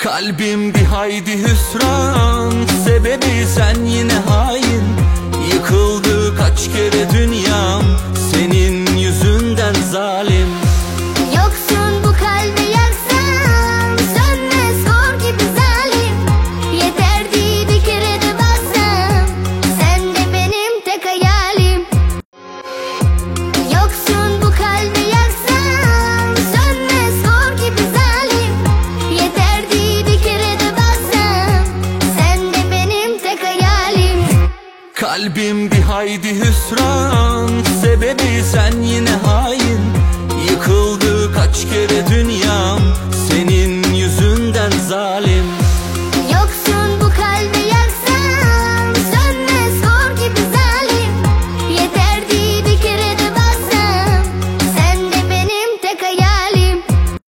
Kalbim bir haydi hüsran, sebebi sen yine hain. Yıkıldı kaç kere dünyam, senin yüzünden zalim. Yoksun bu kalbi yaksam, sönmez kor gibi zalim. Yeterdi bir kere de baksam, sen de benim tek hayalim. Yoksun bu kalbi yaksam, sönmez kor gibi zalim. Yeterdi bir kere de baksam, sen de benim tek hayalim. Kalbim bir haydi hüsran, sebebi sen yine hain. Yıkıldı kaç kere dünyam, senin yüzünden zalim. Yoksun